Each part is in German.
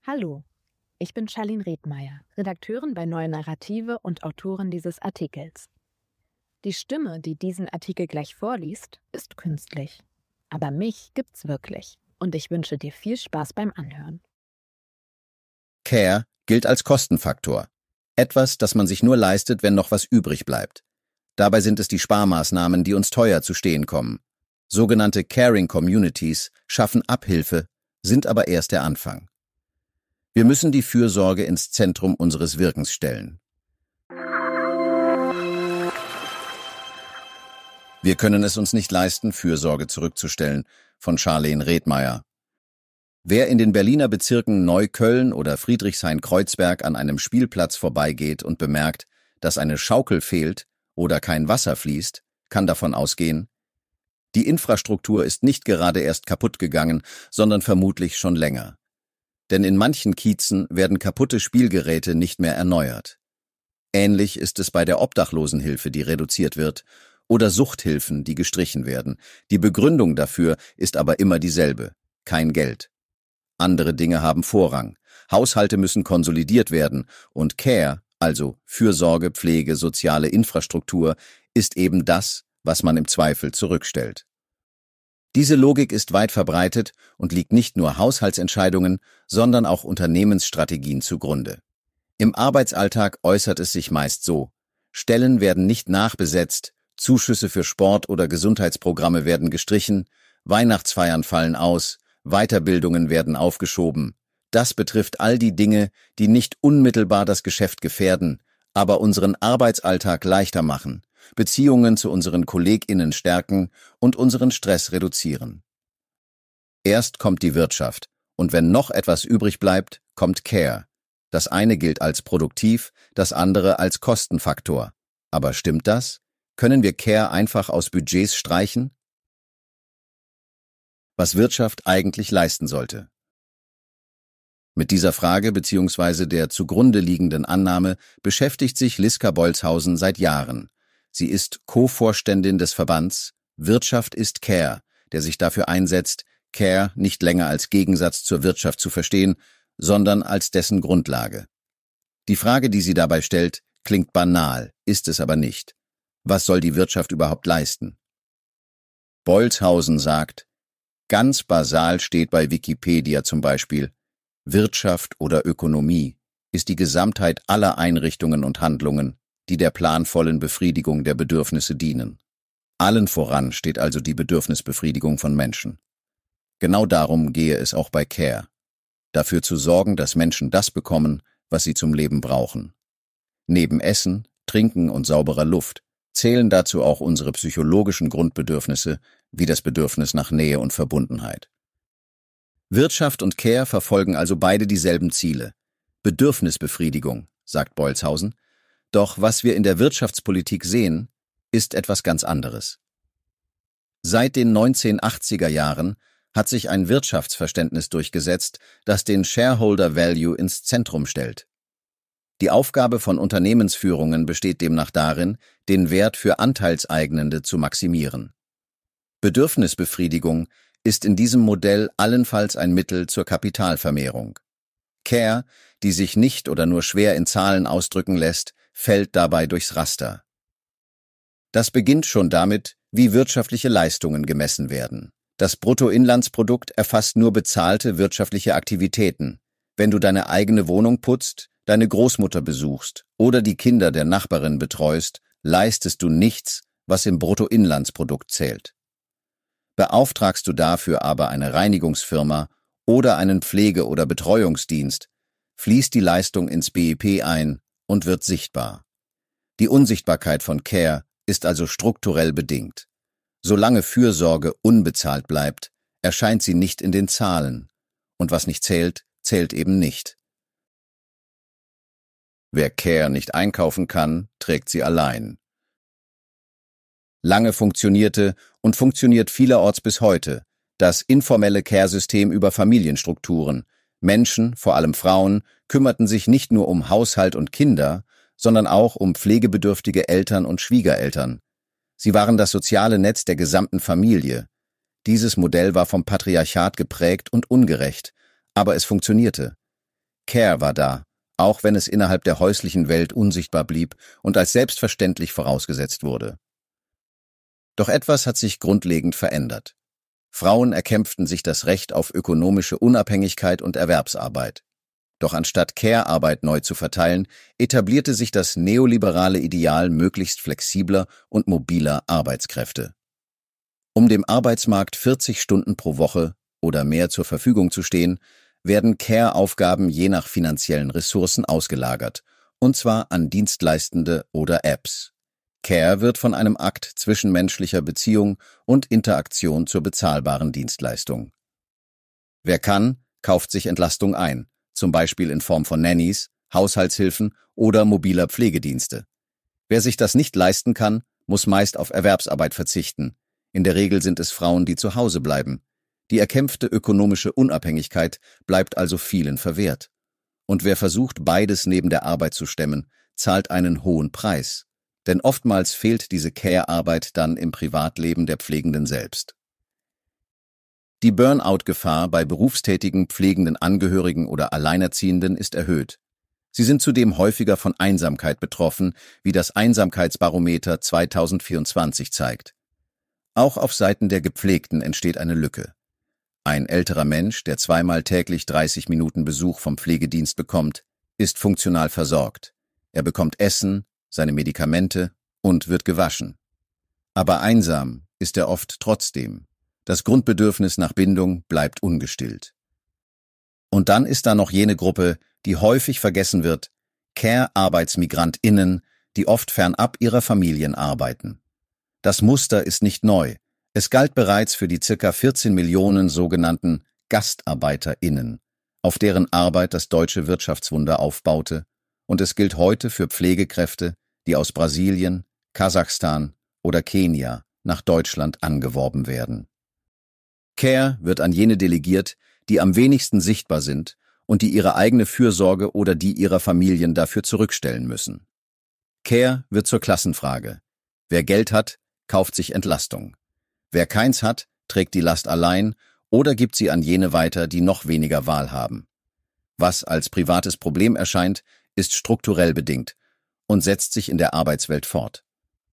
Hallo, ich bin Charlene Redmeier, Redakteurin bei Neue Narrative und Autorin dieses Artikels. Die Stimme, die diesen Artikel gleich vorliest, ist künstlich. Aber mich gibt's wirklich und ich wünsche dir viel Spaß beim Anhören. Care gilt als Kostenfaktor. Etwas, das man sich nur leistet, wenn noch was übrig bleibt. Dabei sind es die Sparmaßnahmen, die uns teuer zu stehen kommen. Sogenannte Caring Communities schaffen Abhilfe, sind aber erst der Anfang. Wir müssen die Fürsorge ins Zentrum unseres Wirkens stellen. Wir können es uns nicht leisten, Fürsorge zurückzustellen, von Charlene Redmeier. Wer in den Berliner Bezirken Neukölln oder Friedrichshain-Kreuzberg an einem Spielplatz vorbeigeht und bemerkt, dass eine Schaukel fehlt oder kein Wasser fließt, kann davon ausgehen, die Infrastruktur ist nicht gerade erst kaputt gegangen, sondern vermutlich schon länger. Denn in manchen Kiezen werden kaputte Spielgeräte nicht mehr erneuert. Ähnlich ist es bei der Obdachlosenhilfe, die reduziert wird, oder Suchthilfen, die gestrichen werden. Die Begründung dafür ist aber immer dieselbe: kein Geld. Andere Dinge haben Vorrang. Haushalte müssen konsolidiert werden und Care, also Fürsorge, Pflege, soziale Infrastruktur, ist eben das, was man im Zweifel zurückstellt. Diese Logik ist weit verbreitet und liegt nicht nur Haushaltsentscheidungen, sondern auch Unternehmensstrategien zugrunde. Im Arbeitsalltag äußert es sich meist so: Stellen werden nicht nachbesetzt, Zuschüsse für Sport- oder Gesundheitsprogramme werden gestrichen, Weihnachtsfeiern fallen aus, Weiterbildungen werden aufgeschoben. Das betrifft all die Dinge, die nicht unmittelbar das Geschäft gefährden, aber unseren Arbeitsalltag leichter machen, Beziehungen zu unseren KollegInnen stärken und unseren Stress reduzieren. Erst kommt die Wirtschaft, und wenn noch etwas übrig bleibt, kommt Care. Das eine gilt als produktiv, das andere als Kostenfaktor. Aber stimmt das? Können wir Care einfach aus Budgets streichen? Was Wirtschaft eigentlich leisten sollte. Mit dieser Frage bzw. der zugrunde liegenden Annahme beschäftigt sich Liska Bolzhausen seit Jahren. Sie ist Co-Vorständin des Verbands Wirtschaft ist Care, der sich dafür einsetzt, Care nicht länger als Gegensatz zur Wirtschaft zu verstehen, sondern als dessen Grundlage. Die Frage, die sie dabei stellt, klingt banal, ist es aber nicht. Was soll die Wirtschaft überhaupt leisten? Bolzhausen sagt: Ganz basal steht bei Wikipedia zum Beispiel: Wirtschaft oder Ökonomie ist die Gesamtheit aller Einrichtungen und Handlungen, die der planvollen Befriedigung der Bedürfnisse dienen. Allen voran steht also die Bedürfnisbefriedigung von Menschen. Genau darum gehe es auch bei Care: dafür zu sorgen, dass Menschen das bekommen, was sie zum Leben brauchen. Neben Essen, Trinken und sauberer Luft zählen dazu auch unsere psychologischen Grundbedürfnisse, wie das Bedürfnis nach Nähe und Verbundenheit. Wirtschaft und Care verfolgen also beide dieselben Ziele: Bedürfnisbefriedigung, sagt Bolzhausen. Doch was wir in der Wirtschaftspolitik sehen, ist etwas ganz anderes. Seit den 1980er Jahren hat sich ein Wirtschaftsverständnis durchgesetzt, das den Shareholder Value ins Zentrum stellt. Die Aufgabe von Unternehmensführungen besteht demnach darin, den Wert für Anteilseignende zu maximieren. Bedürfnisbefriedigung ist in diesem Modell allenfalls ein Mittel zur Kapitalvermehrung. Care, die sich nicht oder nur schwer in Zahlen ausdrücken lässt, fällt dabei durchs Raster. Das beginnt schon damit, wie wirtschaftliche Leistungen gemessen werden. Das Bruttoinlandsprodukt erfasst nur bezahlte wirtschaftliche Aktivitäten. Wenn du deine eigene Wohnung putzt, deine Großmutter besuchst oder die Kinder der Nachbarin betreust, leistest du nichts, was im Bruttoinlandsprodukt zählt. Beauftragst du dafür aber eine Reinigungsfirma oder einen Pflege- oder Betreuungsdienst, fließt die Leistung ins BIP ein und wird sichtbar. Die Unsichtbarkeit von Care ist also strukturell bedingt. Solange Fürsorge unbezahlt bleibt, erscheint sie nicht in den Zahlen. Und was nicht zählt, zählt eben nicht. Wer Care nicht einkaufen kann, trägt sie allein. Lange funktionierte und funktioniert vielerorts bis heute das informelle Care-System über Familienstrukturen. Menschen, vor allem Frauen, kümmerten sich nicht nur um Haushalt und Kinder, sondern auch um pflegebedürftige Eltern und Schwiegereltern. Sie waren das soziale Netz der gesamten Familie. Dieses Modell war vom Patriarchat geprägt und ungerecht, aber es funktionierte. Care war da, auch wenn es innerhalb der häuslichen Welt unsichtbar blieb und als selbstverständlich vorausgesetzt wurde. Doch etwas hat sich grundlegend verändert. Frauen erkämpften sich das Recht auf ökonomische Unabhängigkeit und Erwerbsarbeit. Doch anstatt Care-Arbeit neu zu verteilen, etablierte sich das neoliberale Ideal möglichst flexibler und mobiler Arbeitskräfte. Um dem Arbeitsmarkt 40 Stunden pro Woche oder mehr zur Verfügung zu stehen, werden Care-Aufgaben je nach finanziellen Ressourcen ausgelagert, und zwar an Dienstleistende oder Apps. Care wird von einem Akt zwischenmenschlicher Beziehung und Interaktion zur bezahlbaren Dienstleistung. Wer kann, kauft sich Entlastung ein, zum Beispiel in Form von Nannies, Haushaltshilfen oder mobiler Pflegedienste. Wer sich das nicht leisten kann, muss meist auf Erwerbsarbeit verzichten. In der Regel sind es Frauen, die zu Hause bleiben. Die erkämpfte ökonomische Unabhängigkeit bleibt also vielen verwehrt. Und wer versucht, beides neben der Arbeit zu stemmen, zahlt einen hohen Preis. Denn oftmals fehlt diese Care-Arbeit dann im Privatleben der Pflegenden selbst. Die Burnout-Gefahr bei berufstätigen pflegenden Angehörigen oder Alleinerziehenden ist erhöht. Sie sind zudem häufiger von Einsamkeit betroffen, wie das Einsamkeitsbarometer 2024 zeigt. Auch auf Seiten der Gepflegten entsteht eine Lücke. Ein älterer Mensch, der zweimal täglich 30 Minuten Besuch vom Pflegedienst bekommt, ist funktional versorgt. Er bekommt Essen, seine Medikamente und wird gewaschen. Aber einsam ist er oft trotzdem. Das Grundbedürfnis nach Bindung bleibt ungestillt. Und dann ist da noch jene Gruppe, die häufig vergessen wird, Care-ArbeitsmigrantInnen, die oft fernab ihrer Familien arbeiten. Das Muster ist nicht neu. Es galt bereits für die ca. 14 Millionen sogenannten GastarbeiterInnen, auf deren Arbeit das deutsche Wirtschaftswunder aufbaute, und es gilt heute für Pflegekräfte, die aus Brasilien, Kasachstan oder Kenia nach Deutschland angeworben werden. Care wird an jene delegiert, die am wenigsten sichtbar sind und die ihre eigene Fürsorge oder die ihrer Familien dafür zurückstellen müssen. Care wird zur Klassenfrage. Wer Geld hat, kauft sich Entlastung. Wer keins hat, trägt die Last allein oder gibt sie an jene weiter, die noch weniger Wahl haben. Was als privates Problem erscheint, ist strukturell bedingt und setzt sich in der Arbeitswelt fort.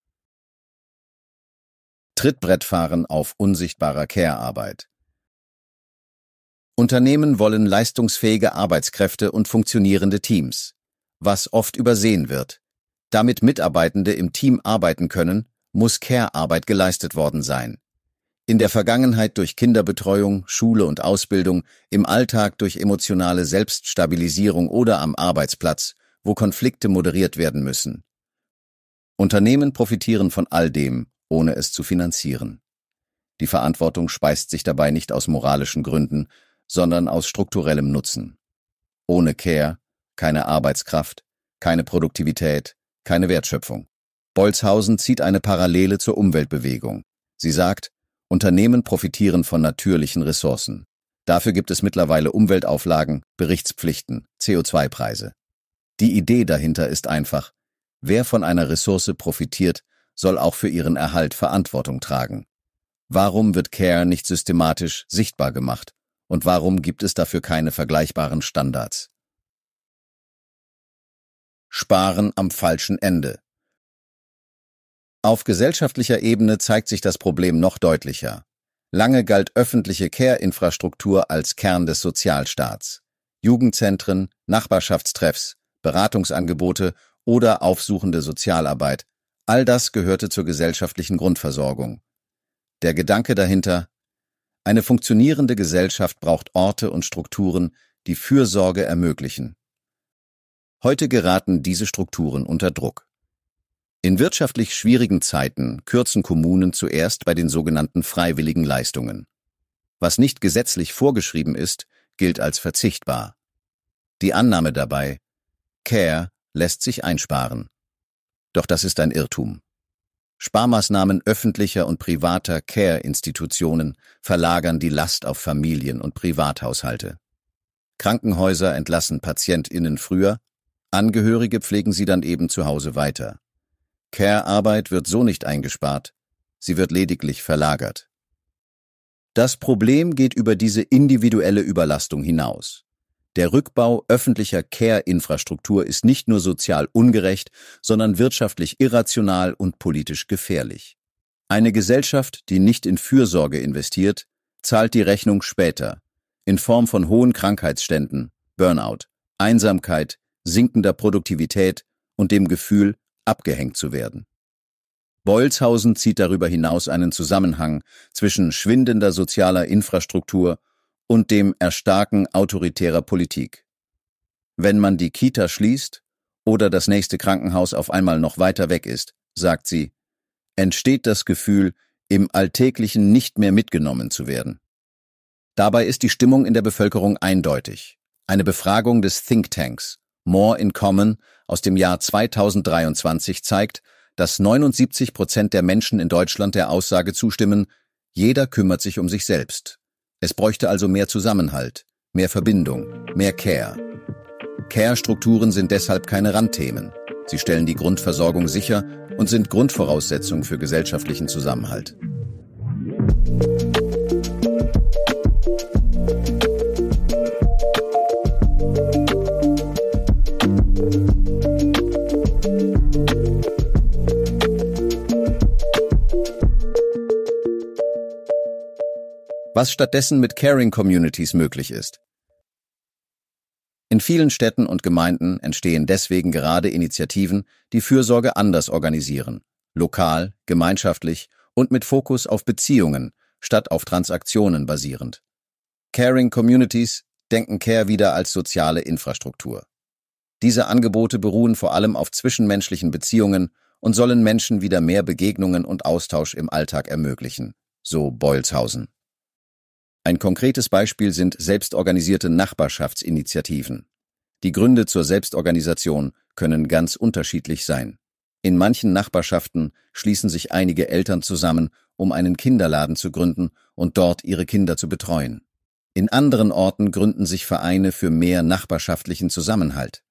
Trittbrettfahren auf unsichtbarer Care-Arbeit. Unternehmen wollen leistungsfähige Arbeitskräfte und funktionierende Teams, was oft übersehen wird. Damit Mitarbeitende im Team arbeiten können, muss Care-Arbeit geleistet worden sein. In der Vergangenheit durch Kinderbetreuung, Schule und Ausbildung, im Alltag durch emotionale Selbststabilisierung oder am Arbeitsplatz, wo Konflikte moderiert werden müssen. Unternehmen profitieren von all dem, ohne es zu finanzieren. Die Verantwortung speist sich dabei nicht aus moralischen Gründen, sondern aus strukturellem Nutzen. Ohne Care keine Arbeitskraft, keine Produktivität, keine Wertschöpfung. Bolzhausen zieht eine Parallele zur Umweltbewegung. Sie sagt, Unternehmen profitieren von natürlichen Ressourcen. Dafür gibt es mittlerweile Umweltauflagen, Berichtspflichten, CO2-Preise. Die Idee dahinter ist einfach, wer von einer Ressource profitiert, soll auch für ihren Erhalt Verantwortung tragen. Warum wird Care nicht systematisch sichtbar gemacht? Und warum gibt es dafür keine vergleichbaren Standards? Sparen am falschen Ende. Auf gesellschaftlicher Ebene zeigt sich das Problem noch deutlicher. Lange galt öffentliche Care-Infrastruktur als Kern des Sozialstaats. Jugendzentren, Nachbarschaftstreffs, Beratungsangebote oder aufsuchende Sozialarbeit, all das gehörte zur gesellschaftlichen Grundversorgung. Der Gedanke dahinter: Eine funktionierende Gesellschaft braucht Orte und Strukturen, die Fürsorge ermöglichen. Heute geraten diese Strukturen unter Druck. In wirtschaftlich schwierigen Zeiten kürzen Kommunen zuerst bei den sogenannten freiwilligen Leistungen. Was nicht gesetzlich vorgeschrieben ist, gilt als verzichtbar. Die Annahme dabei: Care lässt sich einsparen. Doch das ist ein Irrtum. Sparmaßnahmen öffentlicher und privater Care-Institutionen verlagern die Last auf Familien und Privathaushalte. Krankenhäuser entlassen PatientInnen früher, Angehörige pflegen sie dann eben zu Hause weiter. Care-Arbeit wird so nicht eingespart, sie wird lediglich verlagert. Das Problem geht über diese individuelle Überlastung hinaus. Der Rückbau öffentlicher Care-Infrastruktur ist nicht nur sozial ungerecht, sondern wirtschaftlich irrational und politisch gefährlich. Eine Gesellschaft, die nicht in Fürsorge investiert, zahlt die Rechnung später, in Form von hohen Krankheitsständen, Burnout, Einsamkeit, sinkender Produktivität und dem Gefühl, abgehängt zu werden. Bolzhausen zieht darüber hinaus einen Zusammenhang zwischen schwindender sozialer Infrastruktur und dem Erstarken autoritärer Politik. Wenn man die Kita schließt oder das nächste Krankenhaus auf einmal noch weiter weg ist, sagt sie, entsteht das Gefühl, im Alltäglichen nicht mehr mitgenommen zu werden. Dabei ist die Stimmung in der Bevölkerung eindeutig. Eine Befragung des Thinktanks More in Common aus dem Jahr 2023 zeigt, dass 79% der Menschen in Deutschland der Aussage zustimmen, jeder kümmert sich um sich selbst. Es bräuchte also mehr Zusammenhalt, mehr Verbindung, mehr Care. Care-Strukturen sind deshalb keine Randthemen. Sie stellen die Grundversorgung sicher und sind Grundvoraussetzung für gesellschaftlichen Zusammenhalt. Was stattdessen mit Caring Communities möglich ist. In vielen Städten und Gemeinden entstehen deswegen gerade Initiativen, die Fürsorge anders organisieren, lokal, gemeinschaftlich und mit Fokus auf Beziehungen statt auf Transaktionen basierend. Caring Communities denken Care wieder als soziale Infrastruktur. Diese Angebote beruhen vor allem auf zwischenmenschlichen Beziehungen und sollen Menschen wieder mehr Begegnungen und Austausch im Alltag ermöglichen, so Bolzhausen. Ein konkretes Beispiel sind selbstorganisierte Nachbarschaftsinitiativen. Die Gründe zur Selbstorganisation können ganz unterschiedlich sein. In manchen Nachbarschaften schließen sich einige Eltern zusammen, um einen Kinderladen zu gründen und dort ihre Kinder zu betreuen. In anderen Orten gründen sich Vereine für mehr nachbarschaftlichen Zusammenhalt.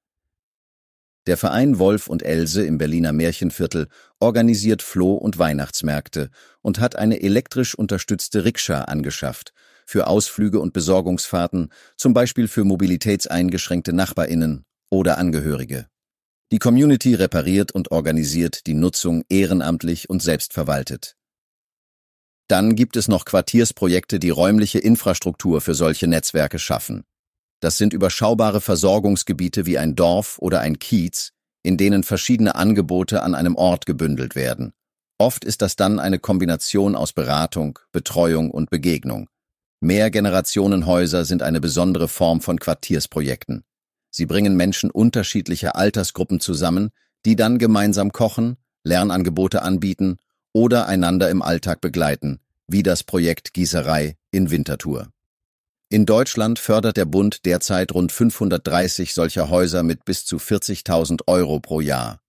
Der Verein Wolf und Else im Berliner Märchenviertel organisiert Floh- und Weihnachtsmärkte und hat eine elektrisch unterstützte Rikscha angeschafft, für Ausflüge und Besorgungsfahrten, zum Beispiel für mobilitätseingeschränkte NachbarInnen oder Angehörige. Die Community repariert und organisiert die Nutzung ehrenamtlich und selbstverwaltet. Dann gibt es noch Quartiersprojekte, die räumliche Infrastruktur für solche Netzwerke schaffen. Das sind überschaubare Versorgungsgebiete wie ein Dorf oder ein Kiez, in denen verschiedene Angebote an einem Ort gebündelt werden. Oft ist das dann eine Kombination aus Beratung, Betreuung und Begegnung. Mehrgenerationenhäuser sind eine besondere Form von Quartiersprojekten. Sie bringen Menschen unterschiedlicher Altersgruppen zusammen, die dann gemeinsam kochen, Lernangebote anbieten oder einander im Alltag begleiten, wie das Projekt Gießerei in Winterthur. In Deutschland fördert der Bund derzeit rund 530 solcher Häuser mit bis zu 40.000 € pro Jahr.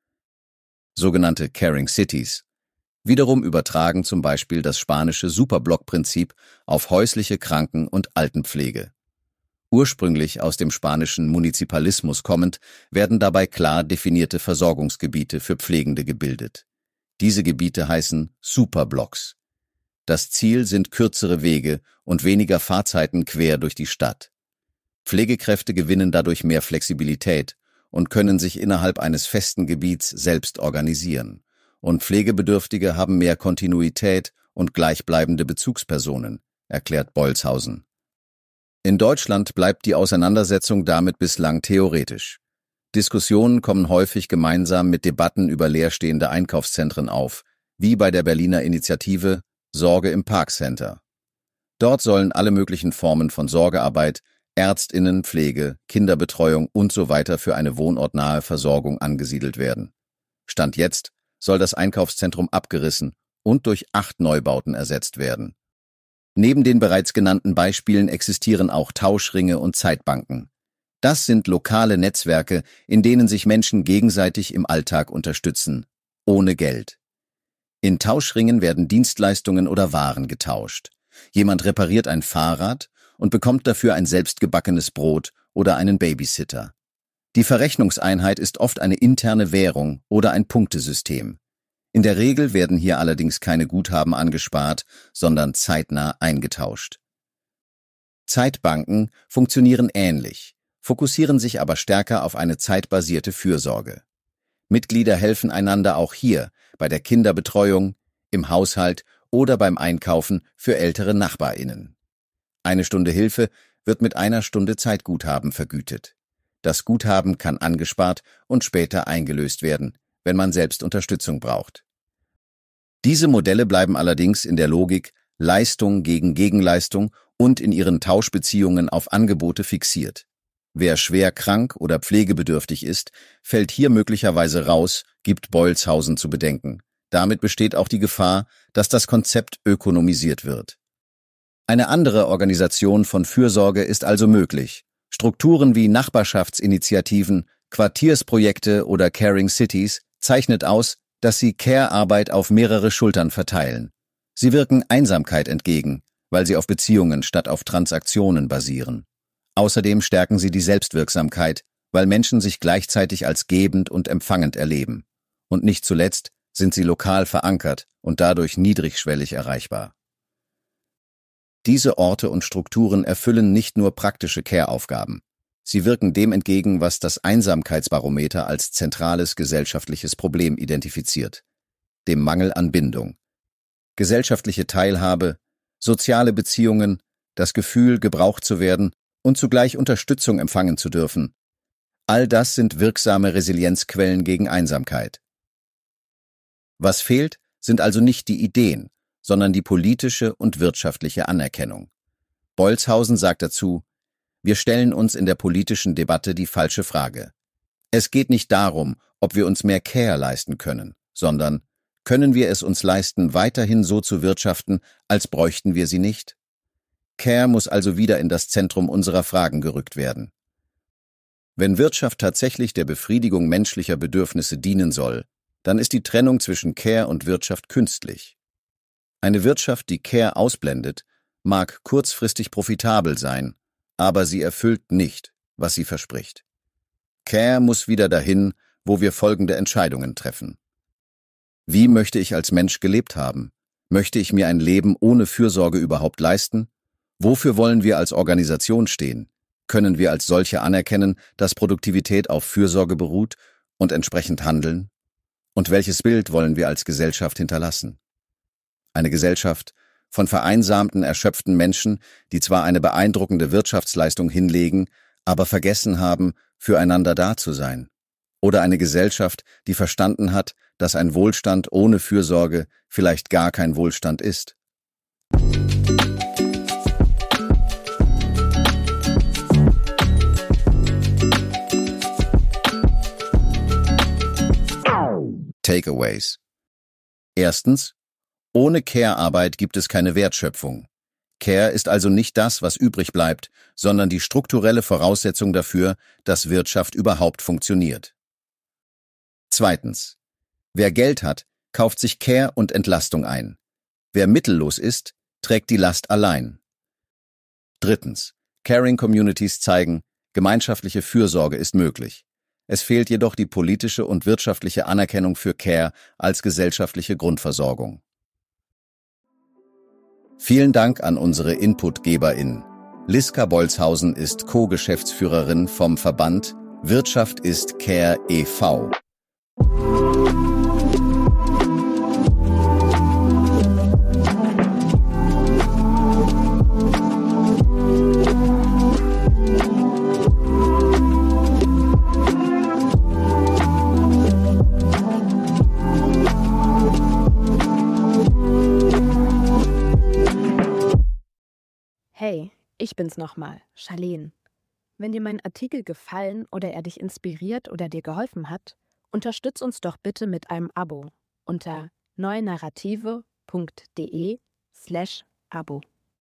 Sogenannte Caring Cities. Wiederum übertragen zum Beispiel das spanische Superblock-Prinzip auf häusliche Kranken- und Altenpflege. Ursprünglich aus dem spanischen Munizipalismus kommend, werden dabei klar definierte Versorgungsgebiete für Pflegende gebildet. Diese Gebiete heißen Superblocks. Das Ziel sind kürzere Wege und weniger Fahrzeiten quer durch die Stadt. Pflegekräfte gewinnen dadurch mehr Flexibilität und können sich innerhalb eines festen Gebiets selbst organisieren. Und Pflegebedürftige haben mehr Kontinuität und gleichbleibende Bezugspersonen, erklärt Bolzhausen. In Deutschland bleibt die Auseinandersetzung damit bislang theoretisch. Diskussionen kommen häufig gemeinsam mit Debatten über leerstehende Einkaufszentren auf, wie bei der Berliner Initiative Sorge im Parkcenter. Dort sollen alle möglichen Formen von Sorgearbeit, ÄrztInnen, Pflege, Kinderbetreuung und so weiter für eine wohnortnahe Versorgung angesiedelt werden. Stand jetzt soll das Einkaufszentrum abgerissen und durch 8 Neubauten ersetzt werden. Neben den bereits genannten Beispielen existieren auch Tauschringe und Zeitbanken. Das sind lokale Netzwerke, in denen sich Menschen gegenseitig im Alltag unterstützen, ohne Geld. In Tauschringen werden Dienstleistungen oder Waren getauscht. Jemand repariert ein Fahrrad und bekommt dafür ein selbstgebackenes Brot oder einen Babysitter. Die Verrechnungseinheit ist oft eine interne Währung oder ein Punktesystem. In der Regel werden hier allerdings keine Guthaben angespart, sondern zeitnah eingetauscht. Zeitbanken funktionieren ähnlich, fokussieren sich aber stärker auf eine zeitbasierte Fürsorge. Mitglieder helfen einander auch hier bei der Kinderbetreuung, im Haushalt oder beim Einkaufen für ältere NachbarInnen. Eine Stunde Hilfe wird mit einer Stunde Zeitguthaben vergütet. Das Guthaben kann angespart und später eingelöst werden, wenn man selbst Unterstützung braucht. Diese Modelle bleiben allerdings in der Logik Leistung gegen Gegenleistung und in ihren Tauschbeziehungen auf Angebote fixiert. Wer schwer krank oder pflegebedürftig ist, fällt hier möglicherweise raus, gibt Bolzhausen zu bedenken. Damit besteht auch die Gefahr, dass das Konzept ökonomisiert wird. Eine andere Organisation von Fürsorge ist also möglich. Strukturen wie Nachbarschaftsinitiativen, Quartiersprojekte oder Caring Cities zeichnet aus, dass sie Care-Arbeit auf mehrere Schultern verteilen. Sie wirken Einsamkeit entgegen, weil sie auf Beziehungen statt auf Transaktionen basieren. Außerdem stärken sie die Selbstwirksamkeit, weil Menschen sich gleichzeitig als gebend und empfangend erleben. Und nicht zuletzt sind sie lokal verankert und dadurch niedrigschwellig erreichbar. Diese Orte und Strukturen erfüllen nicht nur praktische Care-Aufgaben. Sie wirken dem entgegen, was das Einsamkeitsbarometer als zentrales gesellschaftliches Problem identifiziert: dem Mangel an Bindung. Gesellschaftliche Teilhabe, soziale Beziehungen, das Gefühl, gebraucht zu werden und zugleich Unterstützung empfangen zu dürfen. All das sind wirksame Resilienzquellen gegen Einsamkeit. Was fehlt, sind also nicht die Ideen, sondern die politische und wirtschaftliche Anerkennung. Bolzhausen sagt dazu: Wir stellen uns in der politischen Debatte die falsche Frage. Es geht nicht darum, ob wir uns mehr Care leisten können, sondern können wir es uns leisten, weiterhin so zu wirtschaften, als bräuchten wir sie nicht? Care muss also wieder in das Zentrum unserer Fragen gerückt werden. Wenn Wirtschaft tatsächlich der Befriedigung menschlicher Bedürfnisse dienen soll, dann ist die Trennung zwischen Care und Wirtschaft künstlich. Eine Wirtschaft, die Care ausblendet, mag kurzfristig profitabel sein, aber sie erfüllt nicht, was sie verspricht. Care muss wieder dahin, wo wir folgende Entscheidungen treffen. Wie möchte ich als Mensch gelebt haben? Möchte ich mir ein Leben ohne Fürsorge überhaupt leisten? Wofür wollen wir als Organisation stehen? Können wir als solche anerkennen, dass Produktivität auf Fürsorge beruht und entsprechend handeln? Und welches Bild wollen wir als Gesellschaft hinterlassen? Eine Gesellschaft von vereinsamten, erschöpften Menschen, die zwar eine beeindruckende Wirtschaftsleistung hinlegen, aber vergessen haben, füreinander da zu sein. Oder eine Gesellschaft, die verstanden hat, dass ein Wohlstand ohne Fürsorge vielleicht gar kein Wohlstand ist. Takeaways. Erstens: Ohne Care-Arbeit gibt es keine Wertschöpfung. Care ist also nicht das, was übrig bleibt, sondern die strukturelle Voraussetzung dafür, dass Wirtschaft überhaupt funktioniert. Zweitens: Wer Geld hat, kauft sich Care und Entlastung ein. Wer mittellos ist, trägt die Last allein. Drittens: Caring Communities zeigen, gemeinschaftliche Fürsorge ist möglich. Es fehlt jedoch die politische und wirtschaftliche Anerkennung für Care als gesellschaftliche Grundversorgung. Vielen Dank an unsere InputgeberInnen. Liska Bolzhausen ist Co-Geschäftsführerin vom Verband Wirtschaft ist Care e.V. Hey, ich bin's nochmal, Charlene. Wenn dir mein Artikel gefallen oder er dich inspiriert oder dir geholfen hat, unterstütz uns doch bitte mit einem Abo unter neuenarrative.de/Abo.